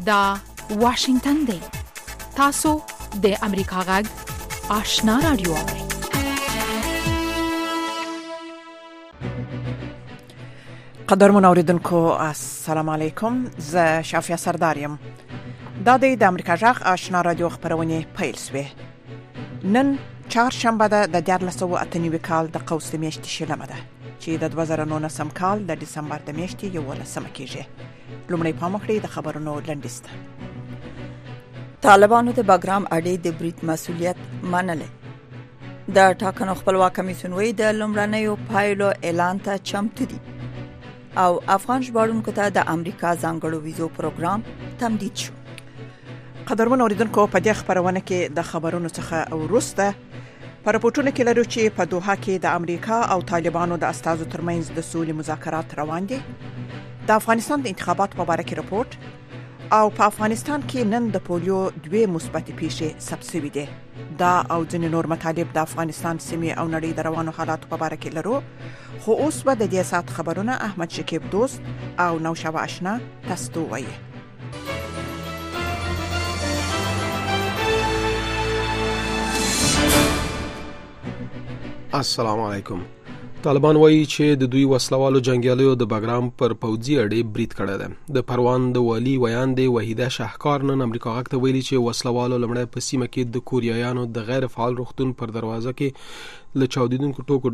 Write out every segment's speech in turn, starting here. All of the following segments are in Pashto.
دا واشنگتن دی. تاسو د امریکا غږ آشنا رادیو اورئ. قدرمن اوریدونکو السلام علیکم. زه شافیا سردارم. دا د امریکا غږ آشنا رادیو خبرونه پیل شوه. نن چهارشنبه ده د 1498 کال د قوس میاشتې شلمه ده چې د 2019 کال د دسمبر د میاشتې 11 کېږي. لومړی پام وکړئ د خبرونو لنډیسته. طالبانو د باګرام اډې د برید مسؤلیت منلې. د ټاکنو خپلواک کمیسیون وی د لومړنیو پایلو اعلان ته چمتو دي او افغان ژباړونکو ته د امریکا ځانګړو ویزو پروګرام تمدید شو. قدرمن اوریدونکو په دې خبرونه کې د خبرونو څخه وروسته په راپورټونو کې لرو چې په دوحه کې د امریکا او طالبانو د استازو ترمنځ د سولې مذاکرات روان دي. د افغانستان د انتخاباتو په اړه کې راپورټ او په افغانستان کې نن د پولیو 2 مثبت پیښې ثبت شوې دي. دا او ځینې نور مطالب د افغانستان سیمې او نړۍ د روانو حالاتو په اړه کې لرو. خو اوس به د دې سات خبرونه احمد شکیب دوست او نوشابه آشنا تاسو وایي. السلام علیکم. طالبان وایي چې د دوی وسلوالو جنگیالیو د باګرام پر پوځي اډې برید کړی دی. د پروان د والی ویاندې وحیده شاهکار نن امریکا غږ ته ویلي چې وسلوالو لمړی په سیمه کې د کوریایانو د غیر فعال روغتون پر دروازه کې له چاودیدونکو ټوکو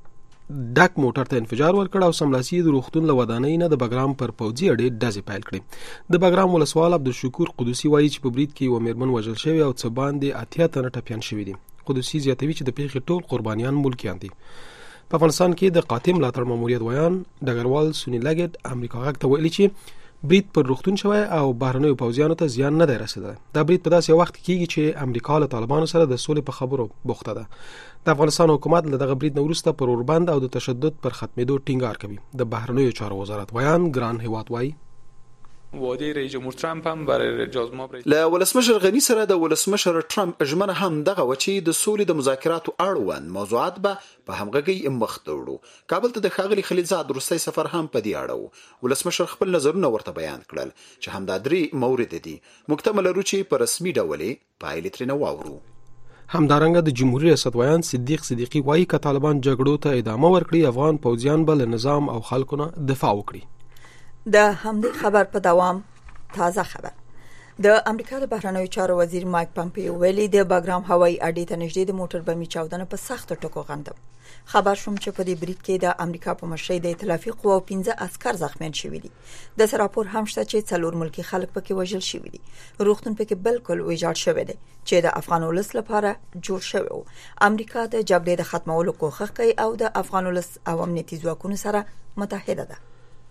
ډک موټر ته انفجار ورکړ او سملاسي د روغتون له ودانۍ نه د باګرام پر پوځي اډې ډزې پیل کړې. د باګرام ولسوال عبدالشکور قدوسي وایي چې په برید کې یو میرمن وژل شوې او څه باندې 80 تنه ټپیان شوي دي. قدوسي زیاتوي چې د پیښې ټول قربانیان ملکیان دي. په افغانستان کې د قاتل ملاتړ ماموریت ویان ډګروال سونی لګټ امریکا غږ ته ویلي چې برید پر روغتون شوی او بهرنیو پوځیانو ته زیان نه دی رسیدلی. دا برید په داسې وخت کې کېږي چې امریکا له طالبانو سره د سولې په خبرو بوخته ده. د افغانستان حکومت له دغه برید نه وروسته پر اوربند او د تشدد پر ختمېدو ټینګار کوي. د بهرنیو چارو وزارت ویان ګران هیواد وایي وعده رئیس جمهور ترامپ هم برای جازماب له ولسمشر غنی سره د ولسمشر ترامپ ژمنه هم دغه و چې د سولې د مذاکراتو اړوند موضوعات به په همغږۍ مخ ته وړو. کابل ته د ښاغلي خلیلزاد وروستی سفر هم په دې اړه و. ولسمشر خپل نظرونه ورته بیان کړل چې همدا 3 مورد دي. موږ تمه لرو چې په رسمي ډول پایلې ترې نه واورو. همدارنګه د جمهوریت ریاست ویان صدیق صدیقی وایي که طالبان جګړو ته ادامه ورکړي افغان پوځیان به له نظام او خلکو نه دفاع وکړي. د همدې خبر په دوام تازه خبر. د امریکا د بهرنیو چارو وزیر مایک پامپیو ویلي د باګرام هوایي اډې ته نږدې د موټر بمي چاودنه په سختو ټکو غندم. خبر شوم چې په دې برید کې د امریکا په مشرۍ د ائتلافي قواو 15 عسكر زخمیان شوي دي. د راپور هم شته چې 4 ملکی خلک پکې وژل شوي دي. روغتون پکې بالکل ویجاړ شوی دی چې د افغان ولس لپاره جوړ شوی و. امریکا د جګړې د ختمولو کوښښ کوي او د افغان ولس او امنیتي ځواکونو سره متحده ده.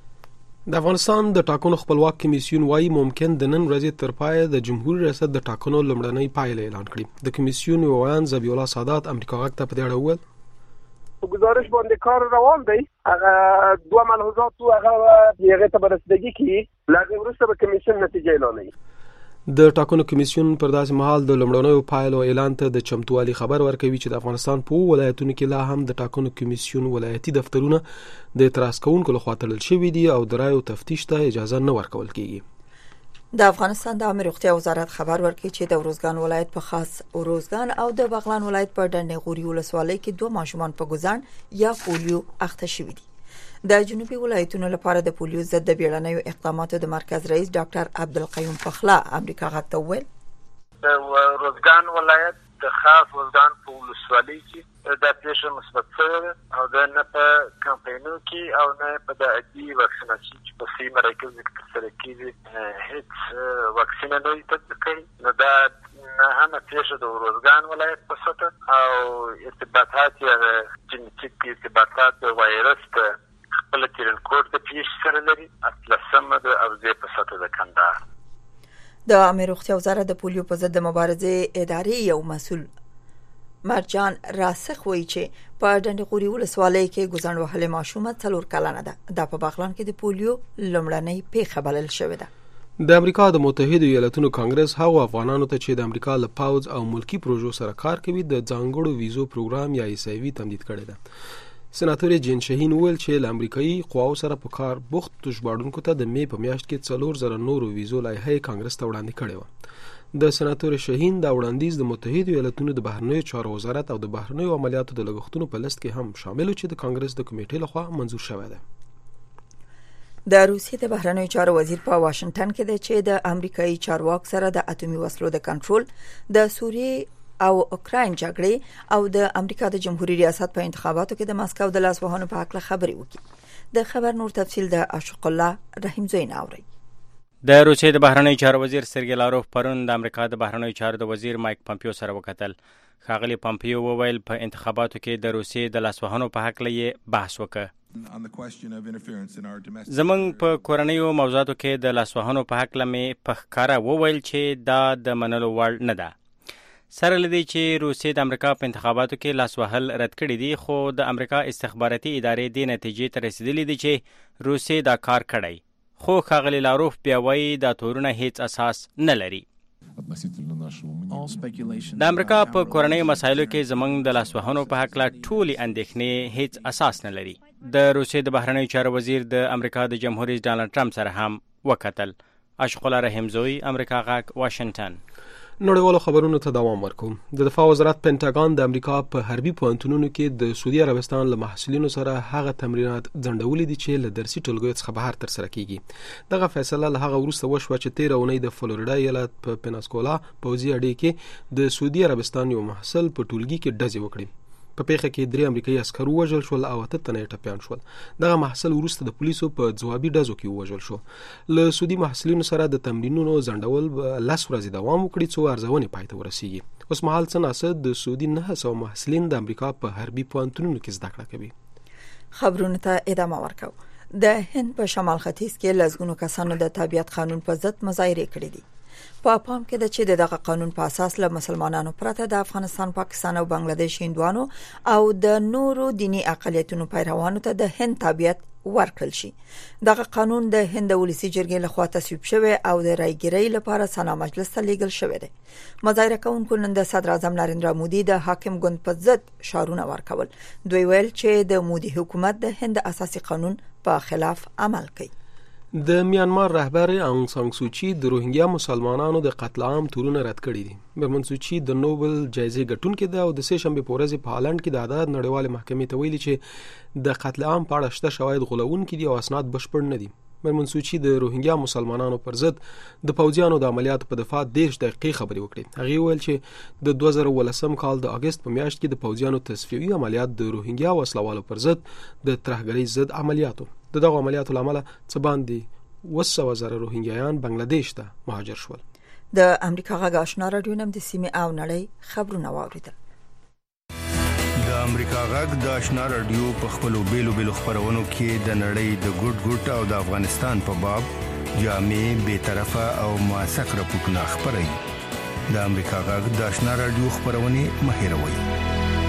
د افغانستان د ټاکنو خپلواک کمیسیون وایي ممکن د نن ورځې تر پایه د جمهوریت ریاست د ټاکنو لومړنۍ پایلې اعلان کړي. د کمیسیون ویان ذبیح الله سادات امریکا غږ ته په دې اړه وویل گزارش باندې کار روان دی. هغه 2 ملحوظات هغه یغه ته برسېږي کی لکه ورسته به کمیسیون نتیجه اعلانوي. د ټاکنو کمیسیون پر داسې مهال د لومړنیو پایلو اعلان ته د چمتووالي خبر ورکوي چې د افغانستان په ولایتونو کې لا هم د ټاکنو کمیسیون ولایتي دفترونه د اعتراض کوونکو لخوا تړل شوي دي او د رایو تفتیش ته اجازه نه ورکول کیږي. د افغانستان د عامه روغتیا وزارت خبر ورکړي چې د اروزګان ولایت په خاص اروزګان او د بغلان ولایت په ډنډ غوري ولسوالۍ کې 2 ماشومان په ګزان یا پولیو اخته شوي دي. د جنوبي ولایتونو لپاره د پولیو ضد د بیړنیو اقداماتو د مرکز رئیس ډاکټر عبدالقیوم پخلا امریکا غږ ته وویل د اروزګان ولایت د خاص اروزګان په ولسوالۍ کې د پیښه مثبت شوه او د نه په کمپاینونو کې او نه په د عادي واکسیناسي چې په سیمه مرکز کې ترسره کیږي هیڅ واکسین نه تطبیق کوي. نو دا هم پیښه د اروزګان ولایت په سطح او ارتباطات یا جنټیک ارتباطات د وایرس په خپل تیرنکوټ د پیښې سره لري. اصله سم د اوزې په سطح د کندهار. د عامه روغتیا وزارت د پولیو په ضد د مبارزې ادارې یو مسؤل مرجان راسخ وایي چې په ډنډ غوري ولسوالۍ کې ګزن وهلې ماشومه 4 کلنه ده. دا په بغلان کې د پولیو لومړنۍ پیښه بلل شوې ده. د امریکا د متحده ایالاتونو کانګرس هغو افغانانو ته چې د امریکا له پاوځ او ملکی پروژو سره کار کوي د ځانګړو ویزو پروګرام یا ایس ای وی تمدید کړی ده. سناتور جین شاهین ویل چې له امریکایي قواو سره په کار بوخت ژباړونکو ته د می په میاشت کې 4000 نورو ویزو لایحه کانګرس ته وړاندې کړې و. د سناتور شاهین دا وړاندیز د متحده ایالاتونو د بهرنیو چارو وزارت او د بهرنیو عملیاتو د لګښتونو په لست کې هم شامل و چې د کانګرس د کمیټې لخوا منظور شوی دی. د روسیې د بهرنیو چارو وزیر په واشنگټن کې دی چې د امریکایي چارواکو سره د اټومي وسلو د کنټرول د سوریې او اوکراین جګړې او د امریکا د جمهوریت ریاست په انتخاباتو کې د ماسکو د لاسوهانو په اړه خبري وکړي. د خبر نور تفصیل د اشق الله رحیم زوین اوري. د روسیې د بهرنیو چارو وزیر سرګی لاروف پرون د امریکا د بهرنیو چارو د وزیر مایک پامپیو سره وکتل. ښاغلي پامپیو وویل په انتخاباتو کې د روسیې د لاسوهانو په حق لې بحث وکړ. زمونږ په کورنیو موضوعاتو کې د لاسوهانو په حق لمه په ښکارا وویل چې دا د منلو وړ نه ده. سره لدی چې روسیې د امریکا په انتخاباتو کې لاسوهل رد کړی دی، خو د امریکا استخباراتي ادارې د نتیجې ته رسیدلې دي چې روسیې دا کار کړی، خو ښاغلي لاروف بیا وایي دا تورونه هیڅ اساس نه لري. د امریکا په کورنیو مسایلو کې زمونږ د لاسوهنو په حق لا ټولې اندېښنې هیڅ اساس نه لري. د روسیې د بهرنیو چارو وزیر د امریکا د جمهور رئیس ډانلډ ټرمپ سره هم وکتل. اشق الله رحیم زوی، امریکا غاک، واشنگټن. نړیوالو خبرونو ته دوام ورکوم. د دفاع وزارت پینټاګان د امریکا په حربي پوهنتونونو کې د سعودي عربستان له محصلینو سره هغه تمرینات ځنډولي دي چې له درسي ټولګیو څخه بهر ترسره کیږي. دغه فیصله له هغه وروسته وشوه چې 13 اونۍ د فلوریډا ایالت په پیناسکولا پوځي اډې کې د سعودي عربستان یو محصل په ټولګي کې ډزې وکړي. په پیښه کې 3 امریکایي عسکر وژل شول او 8 تنه ټپيان شول. دغه محصل وروسته د پولیسو په ځوابي ډزو کې وژل شو. له سعودي محصلینو سره د تمرینونو ځنډول 10 ورځې دوام وکړي څو ارزونې پای ته ورسیږي. اوس مهال څه ناسه د سعودي 900 محصلین د امریکا په حربي پوهنتونونو کې زده کړه کوي. خبرونه ته ادامه ورکو. د هند په شمال ختیځ کې لږ کسانو د تابعیت قانون په ضد مظاهره کړې دي. په پام کې د چې دغه قانون په اساس له مسلمانانو پرته د افغانستان، پاکستان او بنگلاديش هندوانو او د نورو دینی اقلیتونو پیروانو ته د هند تابعیت ورکړل شي. دغه قانون د هند ولسی جرګې لخوا تصویب شوی او د رایګیرۍ لپاره سنا مجلس ته لیږل شوی دی. مظاهره کوونکو نن د صدر اعظم نریندرا مودي د حاکم ګوند په ضد شعارونه ورکول. دوی ویل چې د مودي حکومت د هند اساسي قانون په خلاف عمل کوي. د میانمار رهبر اونګ سان سوچي د روهینګیا مسلمانانو د قتل عام تورونه رد کړي دي. برمن سوچي د نوبل جایزې ګټونکې ده او د سه شنبه په ورځ په هالند کې د عدالت نړیواله محکمې ته ویلي چې د قتل عام په اړه شته شواهد غولونکي دي او اسناد بشپړ نه دي. برمن سوچي د روهینګیا مسلمانانو پر ضد د پوځیانو د عملیاتو په دفاع 10 دقیقې خبرې وکړې. هغه ویل چې د 2018 کال د اگست په میاشت کې د پوځیانو تصفیوي عملیات د روهینګیا وسلوالو پر ضد د ترهګرۍ ضد عملیاتو دغه عملیاتو لامل څه باندې 200,000 روهینګیایان بنگلاديش ته مهاجر شول. د امریکا غږ آشنا رادیو نم د سیمې او نړۍ خبرونه واوریدل. د امریکا غږ د آشنا رادیو په خپلو بیلو خبرونو کې د نړۍ د ګډ او د افغانستان په باب جامع، بی‌طرفه او موثق راپورټونه خبري. د امریکا غږ د آشنا رادیو خبرونه مهیروي.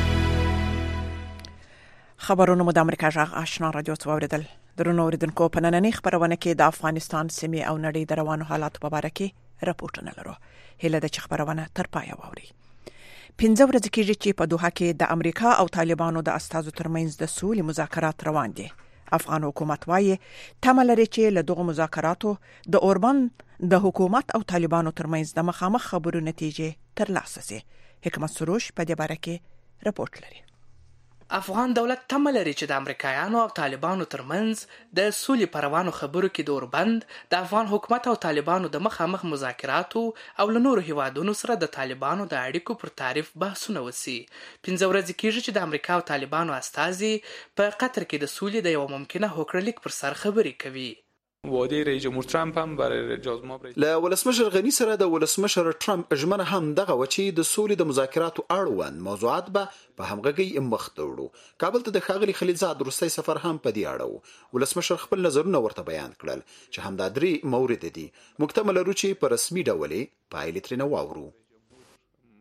خبرونه مو د امریکا غږ آشنا رادیو څخه اوریدل. درنو اوریدونکو په نننۍ خبرونه کې د افغانستان سیمې او نړۍ د روانو حالاتو په اړه کې راپورټونه لرو. هله د خبرونه تر پای واوري. 15 ورځې کېږي چې په دوحه کې د امریکا او طالبانو د استازو ترمنځ د سولې مذاکرات روان دي. افغان حکومت وايي تمه لري چې له دغه مذاکراتو د اوربان د حکومت او طالبانو ترمنځ د مخامخ خبرو نتیجې ترلاسه شي. حکمت سروش په دې باره کې راپورټ لري. افغان دولت تمه لري چې د امریکایانو او طالبانو ترمنځ د سولې پروانو خبرو کې د اوربند د افغان حکومت او طالبانو د مخامخ مذاکراتو او له نورو هیوادونو سره د طالبانو د اړیکو پر تعریف بحثونه وسی. 15 ورځې کېږي چې د امریکا او طالبانو استازي په قطر کې د سولې د یو ممکنه هوکړلیک پر سر خبرې کوي. وعده رئیس جمهور ترامپ هم برای جازماب له ولسمشر غنی سره د ولسمشر ترامپ ژمنه هم دغه وچی د سولې د مذاکراتو اړوند موضوعات به په همغږي مخ ته وړو. کابل ته د ښاغلي خلیلزاد وروستي سفر هم په دې اړه ولسمشر خپل نظرونه ورته بیان کړل چې همدا درې مورد دي. مکتمل لرو چې په رسمي ډول پایلې ترنه واورو.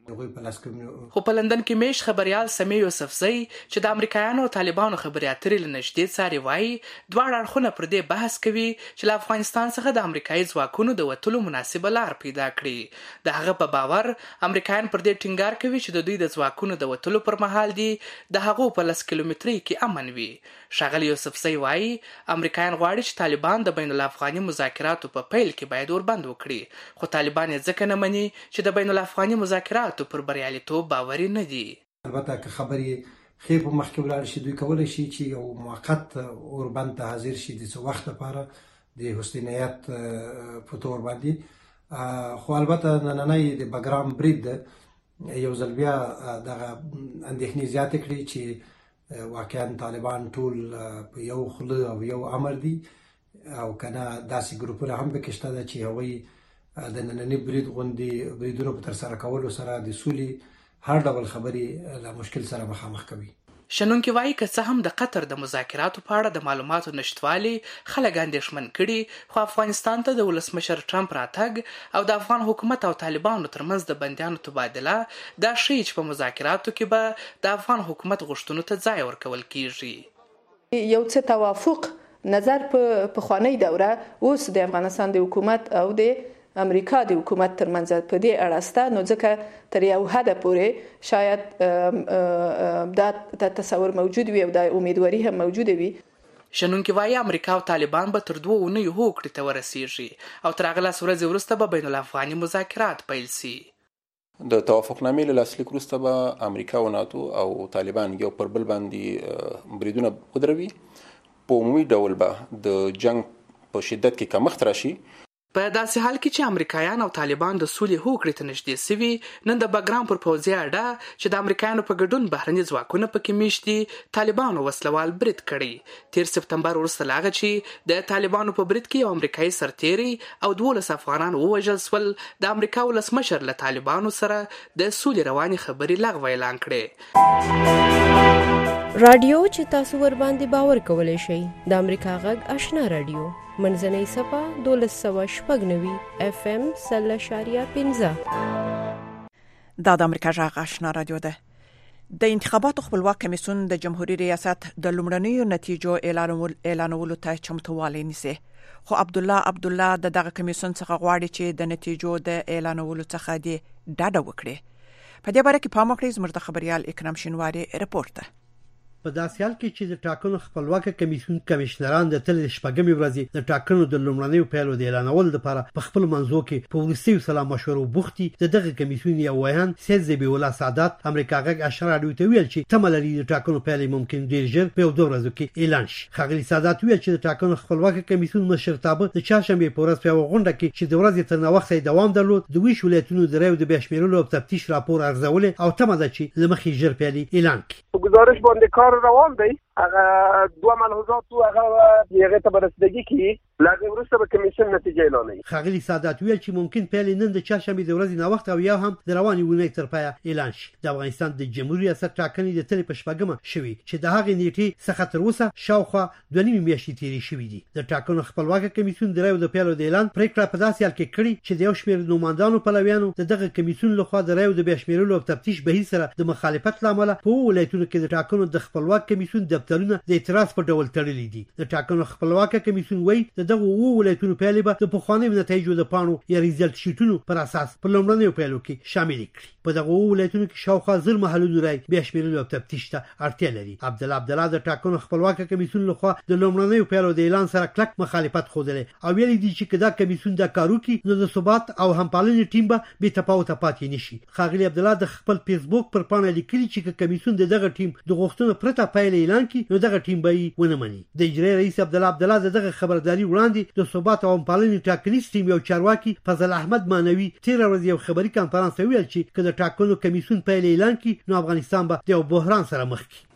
خو په لندن کې میش خبريال سمي یوسفزئی چې د امریکایانو او طالبانو خبري اترې لنشدې څاري وایي دواړه اړخونه پر دې بحث کوي چې له افغانستان څخه د امریکایي ځواکونو د وټلو مناسبه لار پیدا کړي. د هغه په باور امریکایان پر دې ټینګار کوي چې د دوی د ځواکونو د وټلو پر مهال دي د هغو په 10 کیلومتري کې امن وي. ښاغلی یوسفزئی وایي امریکایان غواړي چې طالبان د بین الافغاني مذاکراتو په پیل کې باید وربند وکړي، خو طالبان یې ځکه نه مني چې د بین الافغاني مذاکراتو پر بریالیتوب باوري نه دي. البته که خبرې خې په مخکې ولاړ شي دوی کولای شي چې یو موقت اوربند ته حاضر شي د څه وخت لپاره د حسینیت په تور باندې. خو البته نننۍ د بګرام برید یو ځل بیا دغه اندېښنې زیاتې کړي چې واقعا طالبان ټول په یو خوله او یو امر دي او کنه داسې ګروپونه هم پکې شته چې هغوی د ننني برید غوندې بریدونو په ترسره کولو سره د سولې هر ډول خبرې له مشکل سره مخامخ کوي. شنونکي وایي که څه هم د قطر د مذاکراتو په اړه د معلوماتو نشتوالي خلک اندېښمن کړي، خو افغانستان ته د ولسمشر ټرمپ راتګ او د افغان حکومت او طالبانو ترمنځ د بندیانو تبادله دا ښیي چې په مذاکراتو کې به د افغان حکومت غوښتنو ته ځای ورکول کیږي. یو څه توافق نظر په پخوانۍ دوره اوس د افغانستان د حکومت او د امریکا د حکومت ترمنځ په دې اړه سته، نو ځکه تر یو حد پورې شاید دا تصور موجود وي او د امیدواري هم موجوده وي. شنونکي وایي امریکا او طالبان به تر 2 اونیو هوکړې ته ورسیږي او تر هغه 10 ورځې وروسته به بین الافغاني مذاکرات پیل سي. د توافقنامې له لاسلیک وروسته به امریکا او ناتو او طالبان یو پر بل باندې بریدونه ودروي. په عمومي ډول به د جنگ په شدت کې کمښت راشي. په داسې حال کې چې امریکایان او طالبان د سولې هوکړې ته نږدې سوي، نن د بګرام پر پوځي اډه چې د امریکایانو په ګډون بهرني ځواکونه پکې میشت دي طالبانو وسلوال برید کړی. 13 سپتمبر وروسته له هغه چې د طالبانو په برید کې یو امریکایي سرتیری او 12 افغانان ووژل سول، د امریکا ولسمشر له طالبانو سره د سولې رواني خبرې لغوه اعلان کړې. رادیو چې تاسو ور باندې باور کولای شئ د امریکا غږ آشنا رادیو منځنۍ صفه 1290 FM 0.15 دا د امریکا غږ آشنا رادیو ده. د انتخاباتو خپلواک کمیسیون د جمهوریت ریاست د لومړنیو نتیجو اعلانولو ته چمتووالی نیسي، خو عبدالله دغه کمیسیون څخه غواړي چې د نتیجو د اعلانولو څخه د ډاډه وکړي. په دې باره کې پام وکړئ. زموږ د خبريال اکرام شینواری رپورت ده. په داسې حال کې چې د ټاکنو خپلواک کمیسیون کمشنران د تل شپږمې ورځې د ټاکنو د لومړنیو پیلو د اعلانول لپاره په خپل منځو کې په وروستیو سلا مشورو بوختي، دغه کمیسیون یو ویان سید ذبیح الله سعادت امریکا غږ آشنا رادیو ته ویل چې تمه لري د ټاکنو پیل ممکن ډیر ژر په 2 ورځو کې اعلان شي. ښاغلي سعادت ویل چې د ټاکنو خپلواک کمیسیون مشرتابه د چهارشنبه په ورځ په غونډه کې چې د ورځې تر نوښت دوام درلود د ویش ولایتونو د رایو د بشمیرلو او تفتیش راپور ارزول او تمه ده چې لمخې ژر پیل اعلان کړي. گزارش باندې کار روان دی. هغه 2 ملحوظات تو هغه یغه ته برسېدګي کی لکه وروسته به کمیسیون نتیجه اعلانوي. ښاغلي سعادت ویل چې ممکن پیل نن د چهارشنبه د ورځې نوښت او یا هم د رواني ونې تر پایه اعلان شي. د افغانستان د جمهوریت ریاست ټاکنې د تل په شپږمه شوي چې د هغې نیټې څخه تر اوسه شاوخوا 2.5 میاشتې تیرې شوې دي. د ټاکنو خپلواک کمیسیون د رایو د پیلو د اعلان پریکړه په داسې حال کې کړې چې د یو شمېر نوماندانو پلویانو دغه کمیسیون لخوا د رایو د بشمیرلو او تفتیش بهیر سره د مخالفت لامل په ولایتونو کې د ټاکنو د خپلواک کمیسیون دفترونه د اعتراض په ډول تړلي دي. د ټاکنو خپلواک کمیسیون وایي دغه ولایتونو پیلې به د پخوانیو نتایجو د پاڼو یا ریزلټ شیټونو پر اساس په لومړنیو پیلو کې شامل کړي. په دغه ولایتونو کې شاوخوا 1000 محلونو رای بیا شمیرلو او تفتیش ته اړتیا لري. عبدالله د ټاکنو خپلواک کمیسیون لخوا د لومړنیو پیلو د اعلان سره کلک مخالفت خوده او ویلي دي چې کدا کمیسیون د کارو کې نو د ثبات او همپالنې ټیم به بې تفاوت پاتې نشي. ښاغلي عبدالله د خپل فیسبوک پر پاڼه لیکلي چې کمیسیون دغه ټیم د غوښتنو پرته پیل اعلان کړي نو دغه ټیم به ونه مني. د اجرایي رئیس عبدالله دغه خبرداري وړاندې د ثبات او همپالنې ټاکنیز ټیم یو چارواکي فضل احمد مانوي 13 ورځې یو خبري کانفرنس ویل چې کله ټاکنو کمیسیون پیل اعلان کړي نو افغانستان به د بحران سره مخ کړي.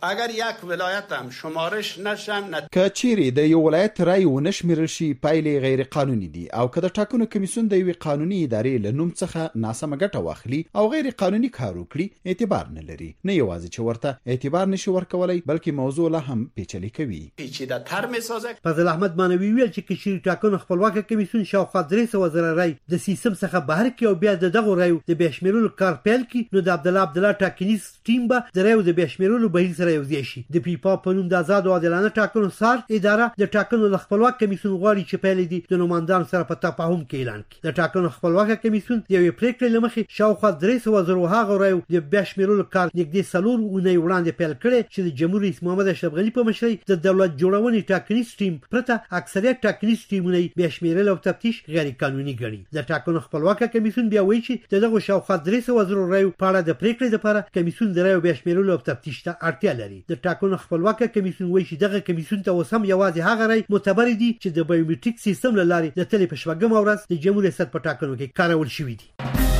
اگر یک ولایت هم شمارش نشن که چیرې د یو ولایت رای ونشمیرل شي پایلې غیر قانوني دي او که د ټاکنو کمیسیون د یوې قانوني ادارې له نوم څخه ناسمه ګټه واخلي او غیر قانوني کار وکړي اعتبار نه لري. نه یوازې چې ورته اعتبار نشي ورکولای بلکې موضوع لا هم پیچلې کوي. پیچیده تر میسازه. فضل احمد مانوي ویل چې کشري ټاکنو خپلواکه کمیسیون شاوخوا 300 زره رای د سیستم څخه بهر کې او بیا دغه رای د بشمیرلو کار پیل کی نو د عبدالله ټاکنیز ټیم به د رای د بشمیرلو بهیر سره یو ځای شي. د پیپا په نوم د آزاد او عادلانه ټاکنو سار اداره د ټاکنو د خپلواک کمیسیون غواړي چې پیل دي د نوماندانو سره په تفاهم کې اعلان کړي. د ټاکنو خپلواک کمیسیون د یوې پریکړې لمخې شاوخوا 300 زره هغه رای د بشمیرلو کار نږدې 4 اونۍ وړاندې پیل کړي چې د جمهور رئیس محمد اشرف غنی په مشرۍ د دولت جوړونې ټاکنیز ټیم پرته اکثریت ټاکنیز ټیمونه بشمیرل او تفتیش غیر قانوني ګڼي. د ټاکنو خپلواک کمیسیون بیا وایي چې دغه شاوخوا 300 زره رای په اړه د پریکړې لپاره کمیسیون د رای بشمیرلو او تفتیش ته اړتیا لري. د ټاکنو خپلواک کمیسیون وایي چې دغه کمیسیون ته وسم یوازې هغه رای معتبر دي چې د بایومټریک سیستم له لارې د تلې په شپږم ورځ د جمهور ریاست په ټاکنو کې کارول شوي دي.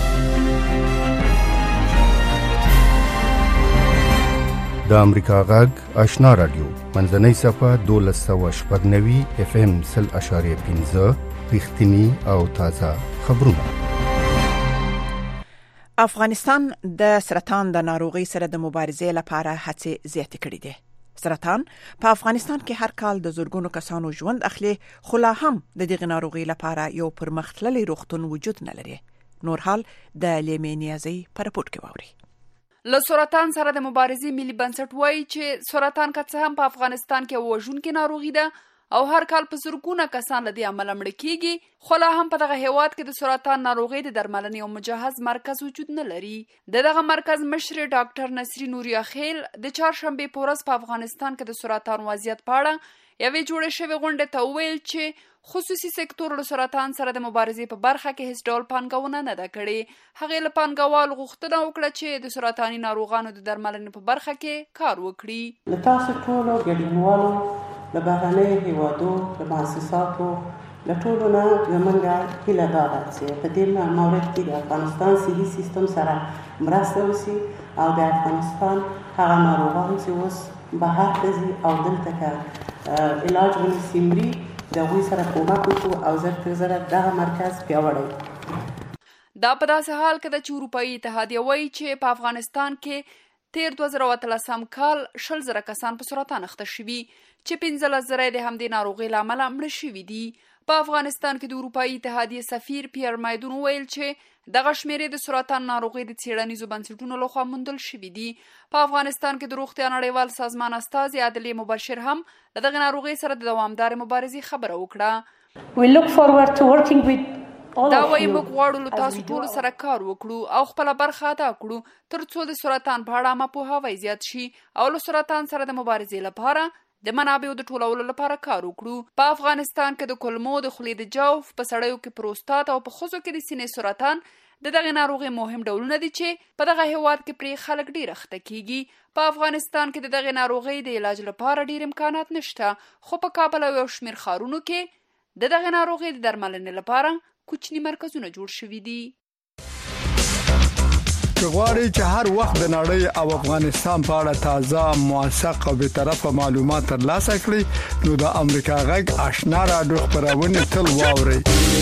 د امریکا غږ آشنا رادیو منځنۍ صفه 1290 FM 0.5 رښتینی او تازه خبرونه. افغانستان د سرطان د ناروغي سره د مبارزې لپاره هڅې زیاتې کړې دي. سرطان په افغانستان کې هر کال د زورګونو کسانو ژوند اخلي، خو لا هم د دغه ناروغي لپاره یو پرمختللی روغتون وجود نه لري. نور حال د لیمې نیازي پر پورت کې واوري. له سرطان سره د مبارزې ملي بنسټ وایي چې سرطان که څه هم په افغانستان کې وژونکې ناروغي ده او هر کال په زرګونه کسان له دې امله مړه کیږي، خو لا هم په دغه هیواد کې د سرطان ناروغي د درملنې او مجهز مرکز وجود نه لري. دغه مرکز مشر ډاکټر نصری نوریا خیل د چهارشنبه په ورځ په افغانستان کې د سرطان وضعیت په اړه یوې جوړې شوې غونډې ته وویل چې خصوصي سکتور له سرطان سره د مبارزې په برخه کې هیڅ ډول پانګونه نه ده کړې. هغې له پانګوالو غوښتنه وکړه چې د سرطاني ناروغانو د درملنې په برخه کې کار وکړي. له تاسو ټولو ګډونوالو له بهرنیو هیوادو له مؤسساتو له ټولو نه زموږ هیله دا ده چې په دې مورد کې د افغانستان صحي سیستم سره مرسته وشي او د افغانستان هغه ناروغان چې اوس بهر ته ځي او دلته که علاج ونیسي مري د هغوی سره کومک وکړو او زر تر زره دغه مرکز پیاوړی. دا په داسې حال کې ده چې اروپایي اتحادیه وایي چې په افغانستان کې تیر 2013 کال 20 زره کسان په سرطان اخته شوي چې 15 زره د همدې ناروغۍ له امله مړه شوي دي. په افغانستان کې د اروپایي اتحادیې سفیر پیر مایدون ویل چې دغه شمیرې د سرطان ناروغۍ د څېړنیزو بنسټونو لخوا موندل شوي دي. په افغانستان کې د روغتیا نړیوال سازمان استازي عادلې مبشر هم د دغه ناروغۍ سره د دوامدار مبارزې خبره وکړه. We look forward to working with دا وایي موږ غواړو له تاسو ټولو سره کار وکړو او خپله برخه ادا کړو تر څو د سرطان په اړه عامه پوهاوی زیات شي او له سرطان سره د مبارزې لپاره د منابعو د ټولولو لپاره کار وکړو. په افغانستان کې د کولمو، د خولې د جوف، په سړیو کې پروستات او په ښځو کې د سینې سرطان د دغه ناروغۍ مهم ډولونه دي چې په دغه هیواد کې پرې خلک ډېر اخته کیږي. په افغانستان کې د دغه ناروغۍ د علاج لپاره ډېر امکانات نشته، خو په کابل او یو شمېر ښارونو کې د دغه ناروغۍ د درملنې لپاره کوچني مرکزونه جوړ شوي دي. که غواړئ چې هر وخت د نړۍ او افغانستان په اړه تازه، موثق او بیطرفه معلومات ترلاسه کړئ نو د امریکا غږ آشنا رادیو خبرونه تل واورئ.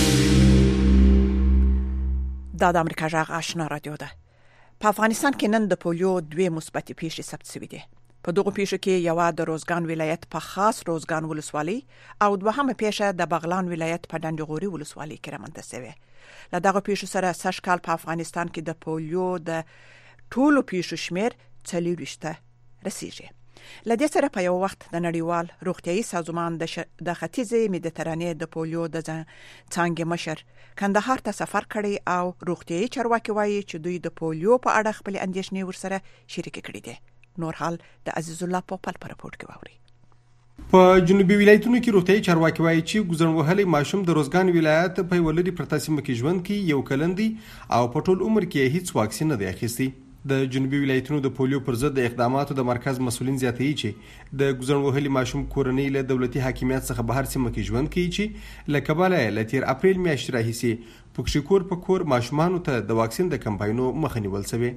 دا د امریکا غږ آشنا رادیو ده. په افغانستان کې نن د پولیو 2 مثبت پیښې ثبت شوې دي. په دغه پیښو کې یو د روزګان ولایت په خاص روزګان ولسوالۍ او دوهمه پیښه د بغلان ولایت په ډنډغوري ولسوالۍ کې رامنځته شوه. له دغه پیښو سره سږ کال په افغانستان کې د پولیو د ټولو پیښو شمیر 40 رسیږي. له دې سره په یو وخت د نړیوال روغتیايي سازمان د ختیځې مدیترانې د پولیو د څانګې مشر کندهار ته سفر کړی او روغتیايي چارواکي وایي چې دوی د پولیو په اړه خپل اندېښنې ورسره شریک کړي دي. نور حال د عزیز الله پوپل پر راپورټ کې واوري. په جنوبي ولایتونو کې روغتیايي چارواکي وایي چې ګوزڼوهلي ماشوم د روزګان ولایت په ولدي پرته سیمه کې ژوند کوي، یو کلن دی او په ټول عمر کې هیڅ واکسین نه دی اخیستی. د جنوبي ولایتونو د پولیو پر ضد د اقداماتو د مرکز مسولین زیاتوي چې د ګوزڼوهلي ماشوم کورنۍ له دولتي حاکمیت څخه بهر سیمه کې ژوند کوي چې له کبله له تیر اپریل میاشتې راهیسې پکښې کور په کور ماشومانو ته د واکسین د کمپاینونو مخه نیول شوې.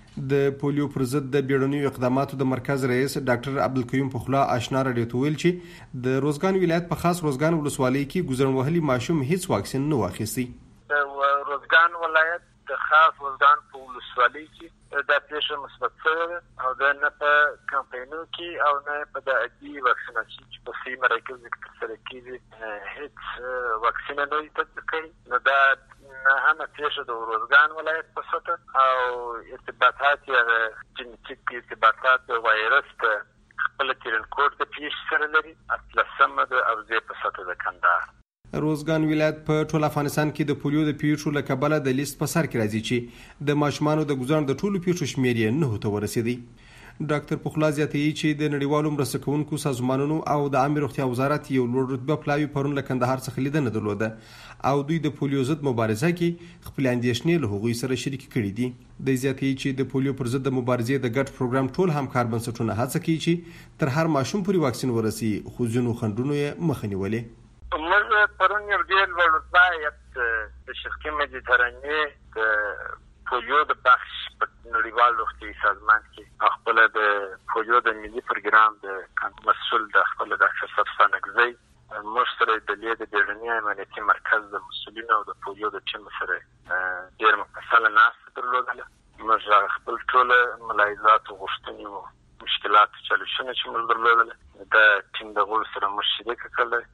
د پولیو پر ضد د بیړنیو اقداماتو د مرکز رئیس ډاکټر عبدالقیوم پخلا آشنا راډیو ته ویل چې د روزګان ولایت په خاص روزګان ولسوالۍ کې ګذرن وهلي ماشوم هیڅ واکسین نه واخیستی. د روزګان ولایت د خاص روزګان په ولسوالۍ کې دا پیښه مثبت شوه او د نه په کمپاینونو کې او نه په د عادي واکسیناسیون چې په سیمه مرکز کې ترسره کیږي هیڅ واکسین نه وي تطبیق کړی. نو دا هم پیښه د روزګان ولایت په سطح او ارتباطات یا جنټیک ارتباطات د وایرس په خپل تیرنکوټ د پیښې سره لري اتلسمه د اوزې په سطح د کندهار. روزګان ولایت په ټول افغانستان کې د پولیو د پیښو له کبله د لیست په سر کې راځي چې د ماشومانو د ګذران د ټولو پیښو شمېر یې 9 ته ورسېدی. ډاکټر پخلا زیاتوي چې د نړیوالو مرسته کوونکو سازمانونو او د عامه روغتیا وزارت یو لوړ رتبه پلاوي پرون له کندهار څخه لیدنه درلوده او دوی د پولیو ضد مبارزه کې خپل اندېښنې له هغوی سره شریک کړي دي. د زیاتوي چې د پولیو پر ضد د مبارزې د ګډ پروګرام ټول همکار بنسټونه هڅه کوي چې تر هر ماشوم پورې واکسین ورسي، خو ځینو خنډونو یې مخه نیولې. موږ پرون یو ډېر لوړ رتبه د شرقي مدیترانې د پولیو د بخش په نړیوال روغتیايي سازمان کې خپل د پولیو د ملي پروګرام د مسؤل د خپل ډاکټر صفا نګزی موږ سره د لیدو د بیړني امنیتي مرکز د مسؤلینو او د پولیو د ټیم سره ډېر مفصله ناسته درلودله. موږ خپل ټول ملاحظات او غوښتنې او مشکلات چالشونه چې موږ درلودله د ټیم د غړو سره موږ شریک کړل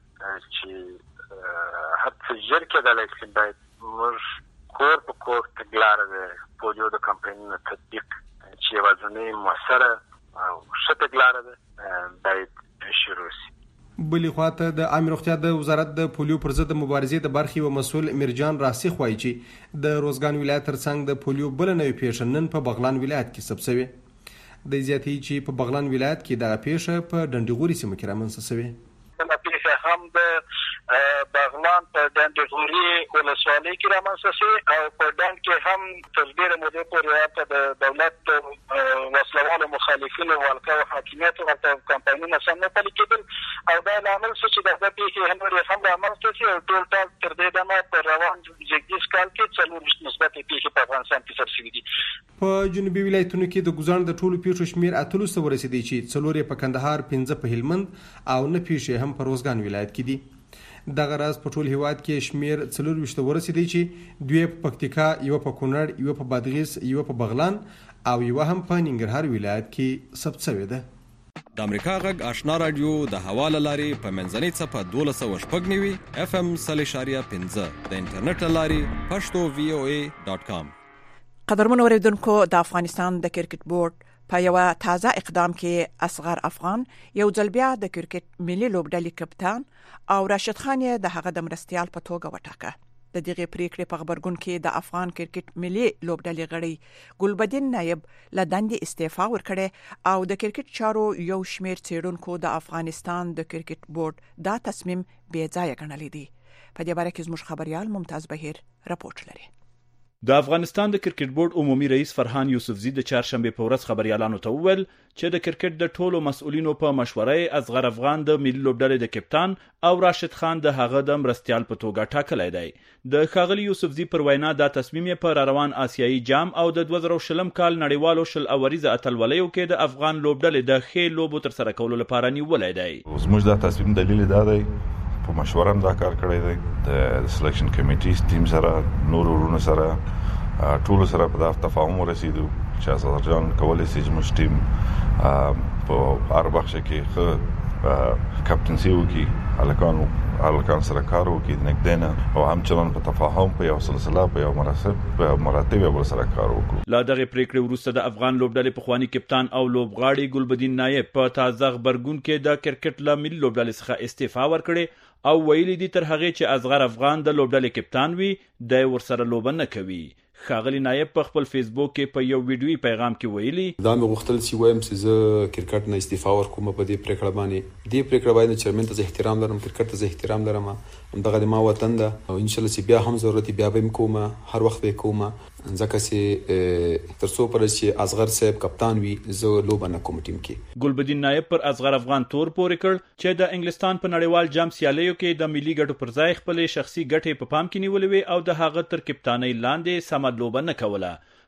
چې هر څه ژر کېدلی چې باید موږ کور په کور تګلاره د پولیو د کمپاینونو تطبیق چې یوازینۍ مؤثره او ښه تګلاره ده باید شروع شي. بلې خواته د عامه روغتیا د وزارت د پولیو پر ضد مبارزې د برخې یو مسؤل میرجان راسخ وایي چې د روزګان ولایت ترڅنګ د پولیو بل نوې پیښه نن په بغلان ولایت کې ثبت شوې. د زیاتوي چې په بغلان ولایت کې دغه پیښه په ډنډغوري سیمه کې رامنځته شوې. هم د بغلان په ډنډغوري ولسوالۍ کې رامنځته شوې او په ډنډ کې هم تر ډېرې مودې پورې د دولت وسلوالو مخالفینو ولکه او حاکمیتو کمپاینونه سم نه پلي کېدل او دا لامل شو چې دغه پیښې هم رامنځته شي او ټول تر دې دمه په روان زېږدیز کال کې 4 مثبتې پیښې په افغانستان کې ثبت شوي دي. په جنوبي ولایتونو کې د ګذران د ټولو پیښو شمېر 8 ته ورسېدی چې 4 په کندهار، 15 په هلمند او 9 پیښې هم په روزګان ولایت کې دي. دغه راز په ټول هیواد کې شمېر 24 ته ورسېدی چې 2 په پکتیکا، 1 په کونړ، 1 په بادغیس، 1 په بغلان او 1 هم په ننګرهار ولایت کې ثبت شوې ده. د امریکا غږ آشنا رادیو د حواله لاري په منځنۍ صفه 1290 FM 3.15 د انټرنیټ لاري pashto.voa.com. قدرمن اوریدونکو، د افغانستان د کرکټ بورډ په یو تازه اقدام کې اصغر افغان یو ځل بیا د کرکټ ملي لوبډلې کپتان او راشد خان یې د هغه د مرستیال په توګه وټاکه. د دغه پریکړې په خبرګون کې د افغان کرکټ ملي لوبډلې غړي ګلبدین نایب له دندې استعفا ورکړه او د کرکټ چارو یو شمېر څېړونکو د افغانستان د کرکټ بورډ دا تصمیم بې ځایه ګڼلی دی. په دې باره کې زموږ خبريال ممتاز بهیر راپورټ لري. د افغانستان د کرکټ بورډ عمومي رئیس فرحان یوسفزي د چهارشنبه په ورځ خبريالانو ته وویل چې د کرکټ د ټولو مسؤلینو په مشوره اصغر افغان د ملي لوبډلې د کپتان او راشد خان د هغه د مرستیال په توګه ټاکلی دی. د ښاغلي یوسفزي پر وینا دا تصمیم یې په روان آسیایي جام او د 2020 کال نړیوالو شل اوریزه اتلولیو کې د افغان لوبډلې د ښې لوبو تر سره کولو لپاره نیولی دی. زموږ دا تصمیم دلیل دا دی په مشوره دا کار کړی دی د سلیکشن کمیټي ټیم سره نور ورونو سره ټول سره په تفاهم ورسېدو چې اصغر جان کولای شي چې موږ ټیم په هر بخش کې ښه کپټنسي وکړي، هلکان سره کار وکړي نږدې او همچنان په تفاهم په یو سلسله په یو مراتب ورسره کار وکړو. له دغې پریکړې وروسته د افغان لوبډلې پخواني کپتان او لوبغاړي ګلبدین نایب په تازه غبرګون کې د کرکټ له ملي لوبډلې څخه استعفا ورکړې او ویلي دي تر هغې چې اصغر افغان د لوبډلې کپتان وي دی ورسره لوبه نه کوي. ښاغلي نایب په خپل فیسبوک کې په یو ویډیویي پیغام کې ویلي دا مې غوښتل چې وایم چې زه کرکټ نه استعفا ورکوم په دې پریکړه باندې. دې پریکړه باندې چیرمن ته احترام لرم، کرکټ ته احترام لرم، همدغه د ما وطن ده او ان شاء الله چې بیا هم ضرورت بیا به کوم هر وخت به کوم ځکه چې ترڅو پر چې اصغر صاحب کپتان وي زه لوبه نه کوم ټیم کې. ګلبدین نایب پر اصغر افغان تور پورې کړ چې د انګلستان په نړیوال جام سیالیو کې د ملي ګټو پر ځای خپل شخصي ګټې په پام کې نیولې وي او د هغه تر کپتانۍ لاندې سم لوبه نه کوله.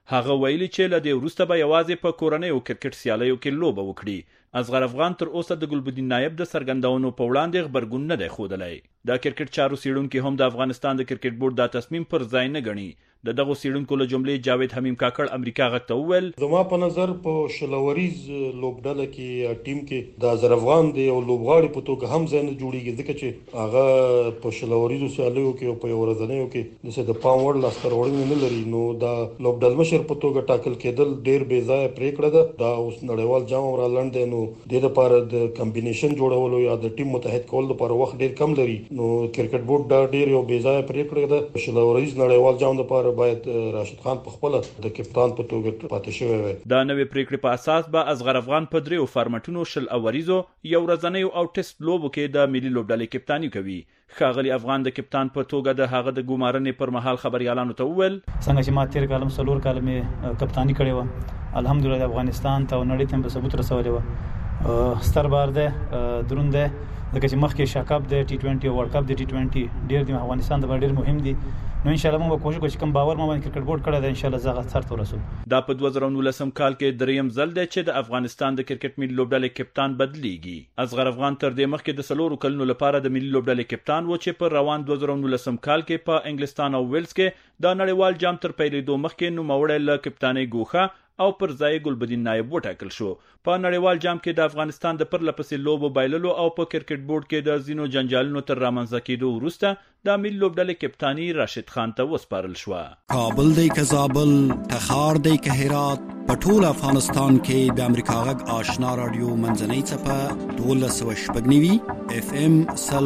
هغه ویلي چې له دې وروسته به یوازې په کورنیو کرکټ سیالیو کې لوبه وکړي. اصغر افغان تر اوسه د ګلبدین نایب د څرګندونو په وړاندې غبرګون نه دی ښودلی. د کرکټ چارو څیړونکي هم د افغانستان د کرکټ بورډ دا تصمیم پر ځای نه ګڼي. د دغو څیړونکو له جملې جاوید حمیم کاکړ امریکا غږ ته وویل زما په نظر په شلوریز لوبډله کې ټیم کې د اصغر افغان دی او لوبغاړي په توګه هم ځای نه جوړیږي ځکه چې هغه په شلوریزو سیالیو کې او په یو ورځنیو کې د څه د پام وړ لاسته راوړنې نه لري. نو دا لوبډل مشر په توګه ټاکل کېدل ډیر بې ځایه پریکړه ده. دا اوس نړیوال جام را لنډ دی نو د لپاره د کمبینیشن جوړولو یا د ټیم متحد کول لپاره وخت ډیر کم لري. نو کرکټ بورډ دا ډیر یو بې ځایه پریکړه ده. شلوریز نړیوال جام لپاره باید راشد خان په خپل د کپتان په توګه پاتې شوی وي. دا نوې پریکړې په اساس به اصغر افغان په 3 فارمټونو شل اوریزو یو ورځنیو او ټیسټ لوبو کې د ملي لوبډلې کپتانی کوي. ښاغلي افغان د کپتان په توګه د هغه د ګمارنې پر مهال خبريالانو ته وویل څنګه چې ما تیر کالم سلور کالم کپتانی کړې و الحمدلله د افغانستان ته نړۍ ته په ثبوت رسولې و. ستر بار ده دروند ده ځکه چې مخکې شاکاب د ټي 20 او ورلد کپ د ټي 20 ډیر د افغانستان د ډیر مهم دي. نو ان شاء الله موږ کوشش کوو چې کوم باور مو باندې کرکټ بورډ کړی دی ان شاء الله زغه سر ته رسو. دا په 2019 کال کې دریم ځل دی چې د افغانستان د کرکټ ملي لوبډلې کپتان بدلیږي. اصغر افغان تر دې مخکې د 4 کلونو لپاره د ملي لوبډلې کپتان و چې په روان 2019 کال کې په انګلستان او ویلز کې د نړیوال جام تر پیلېدو مخکې نوموړی له کپتانۍ ګوښه او پر ځای ګلبدین نایب وټاکل شو. په نړیوال جام کې د افغانستان د پرله پسې لوبو بایللو او په کرکټ بورډ کې د ځینو جنجالونو تر رامنځته کېدو وروسته د ملي لوبډلې کپتانی راشد خان ته وسپارل شوه. کابل دی که زابل، تخار دی که هرات، په ټول افغانستان کې د امریکا غږ آشنا رادیو منځنۍ څپه 1290 FM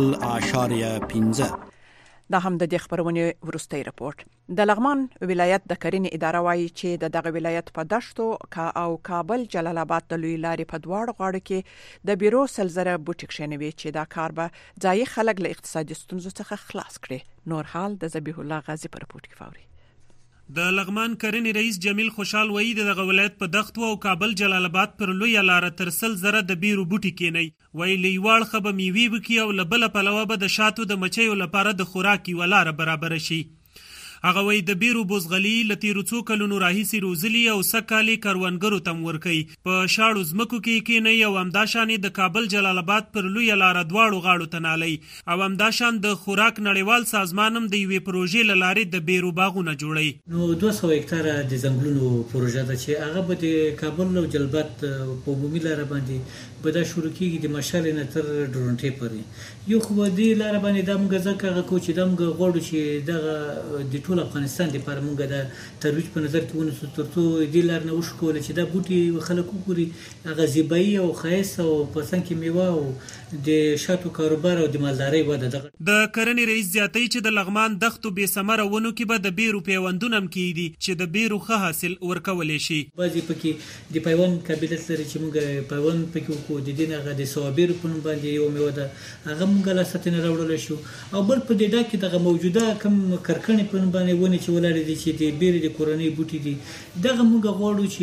0.15. دا هم د دې خبرونې ورستۍ رپورت. د لغمان ولایت د کرنې اداره وايي چې د دغه ولایت په دشتو او کابل جلال آباد د لوی لارې په دواړو غاړو کې د بیرو سلزره بوټي کښېنوي چې دا کار به ځایي خلک له اقتصادي ستونزو څخه خلاص کړي. نور حال د ذبیح الله غازی پر رپورت کې فوري. د لغمان کرنې رئیس جمیل خوشحال وایي دغه ولایت په دښتو او کابل جلال آباد پر لوی لار تر 100 د بیرو بوټي کېنی. وایي لیوال خبه میوي وکي او لبل پلوه به د شاتو د مچیو لپاره د خوراکي ولاره برابر شي. هغه وایي د بیرو بوزغلي لتیرو څو کلونو راهیسي روزلی او سکالي کروندګرو تم ورکي په شاړو زمکو کې کېنی او همداشانې د کابل جلال آباد پر لوی لار دواړو غاړو تنالي او همداشان د خوراک نړیوال سازمانم د یوې پروژې لارې د بیرو باغونه جوړي. نو 200 هکتاره د ځنګلونو پروژه ده چې هغه به د کابل او جلبات په عمومي لار باندې به دا شروع کیږي د مشال نه تر ډرونټې پورې. یو خو دې لار باندې د موږ ځکه کو چې د موږ غوړو چې دغه د ټول افغانستان لپاره موږ د ترویج په نظر کې ونیسو ترڅو دې لار نه وشکول چې دا بوټي خلک وګوري هغه زیبایی او خاص او په څنګ کې میوه او د شاتو کاروبار او د مالدارۍ وده. د کرنې رئیس زیاتوي چې د لغمان دښتو بې ثمره ونو کې به د بیرو پیوندونه هم کیدي چې د بیرو ښه حاصل ورکولی شي. بعضې پکې د پیوند قابلیت لري چې موږ پیوند پکې وکړو. د دې نه هغه د صوابیرو په نوم باندې یو میوه ده هغه موږ لاسته نه راوړلی شو. او بل په دې ډک کې دغه موجوده کم کرکڼې په نوم باندې ونې چې ولاړې دي چې د بیرې د کورنۍ بوټي دي دغه موږ غواړو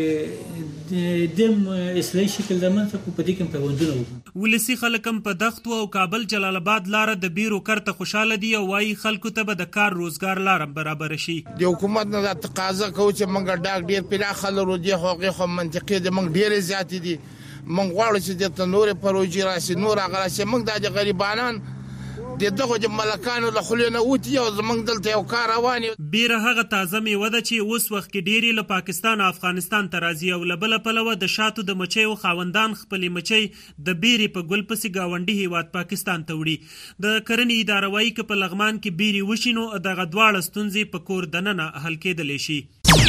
چې د اصلاحي شکل د منځ په دې کې پیوندونه وکړو. ولسي خلک هم په دښتو او کابل جلال آباد لاره د بیرو کرته خوشاله دي او وايي خلکو ته به د کار روزګار لاره برابر شي. د حکومت نه تقاضا کوي چې موږ ډاک ډیر پراخه لرو دي هغه خو منطقي دي موږ ډیر زیات دي موږ غواړو چې د نور پروژې راشي نور هغه راشي موږ د غریبانان دغه د ملکانو له خلینو وتی او زمنګ دلته یو کار رواني. بیره هغه تازه میوه ده چې اوس وخت کې ډېری له پاکستان او افغانستان ته راځي او لبل پلوه د شاتو د مچیو خاوندان خپلې مچۍ د بیرې په ګل پسې گاونډي هیواد پاکستان ته وړي. د کرنې اداره وايي چې په لغمان کې بیرې وشینو دغه دواړه ستونزې په کور دننه حل کېدلی شي.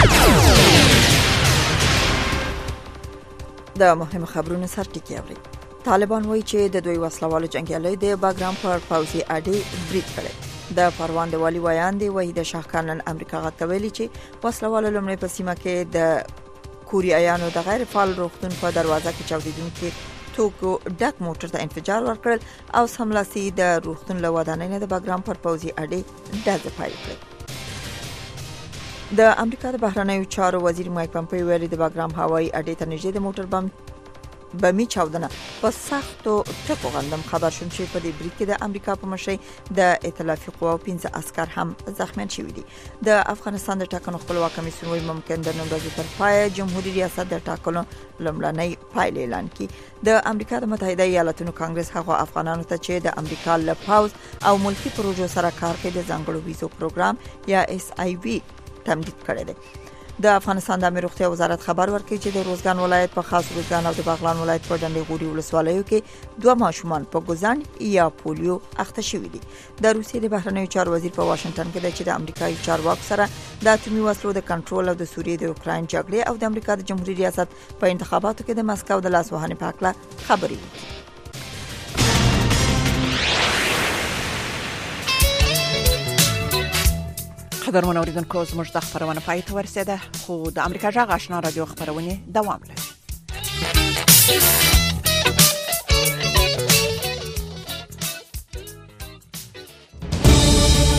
د مهم خبرونو سرټکی اوري. طالبان وایي چې د دوی وسلوالو جنگیالي د باګرام پر پوځي اډې برید کړي. د پروان د والی ویاندې وایي د شاهکانن امریکا غوښتلې چې وسلوالو لمړی په سیمه کې د کوریایانو د غیر فعال روغتون په دروازه کې چاودیدونکو توکو ډک موټر ته انفجار ورکړل او سملاسي د روغتون له ودانۍ نه د باګرام پر پوځي اډې ډزې پیل کړې. د امریکا د بهرنیو چارو وزیر مایک پمپیو ویلي د باګرام هوایي اډې ته نږدې د موټر بم بمی چاودنه په سختو ټکو غندم خبر شوم چې په دې بریټ کې د امریکا په مشرۍ د ائتلافي قواو 15 عسكر هم زخمیان شوي دي. د افغانستان د ټاکنو خپلواک کمیسیون وایي ممکن د نن ورځې تر پای جمهوریت ریاست د ټاکنو لومړنۍ پایلې اعلان کړي. د امریکا د متحده ایالاتونو کانګرس هغه افغانانو ته چې د امریکا له پاوز او ملکی پروژو سره کار کوي د ځانګړو ویزو پروګرام یا SIV تمدید کړی دی. د افغانستان د امیر روغتیا وزارت خبر ورکړي چې د روزګان ولایت په خاص روزګان او د باغلان ولایت په ډنډې غوري ولسوالیو کې 2 ماشومان په ګوزن یا پولیو اخته شوي دي. د روسیې د بهرنیو چارو وزیر په واشنگټن کې د چې د امریکایي چارواکو سره د اټومي وسلو د کنټرول او د سوریې د اوکراین جګړې او د امریکا د جمهوریت ریاست په انتخاباتو کې د مسکو د لاسوهنې په اړه خبرې وکړي. قدرمن اوریدونکو زموږ د خبرونه پای ته ورسېده خو د امریکا جغ آشنا رادیو خبرونه دوام لري.